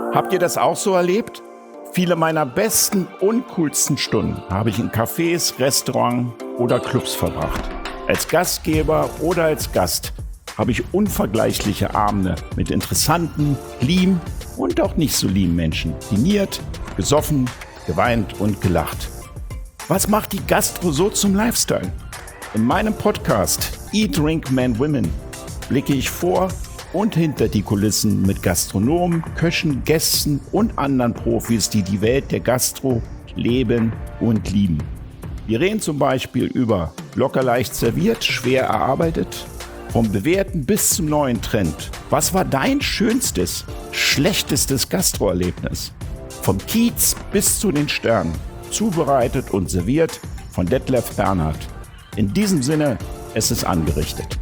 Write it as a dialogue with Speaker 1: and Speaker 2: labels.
Speaker 1: Habt ihr das auch so erlebt? Viele meiner besten und coolsten Stunden habe ich in Cafés, Restaurants oder Clubs verbracht. Als Gastgeber oder als Gast habe ich unvergleichliche Abende mit interessanten, lieben und auch nicht so lieben Menschen diniert, gesoffen, geweint und gelacht. Was macht die Gastro so zum Lifestyle? In meinem Podcast Eat, Drink, Man, Women blicke ich vor und hinter die Kulissen mit Gastronomen, Köchen, Gästen und anderen Profis, die die Welt der Gastro leben und lieben. Wir reden zum Beispiel über locker leicht serviert, schwer erarbeitet, vom bewährten bis zum neuen Trend. Was war dein schönstes, schlechtestes Gastroerlebnis? Vom Kiez bis zu den Sternen, zubereitet und serviert von Detlef Bernhard. In diesem Sinne, es ist angerichtet.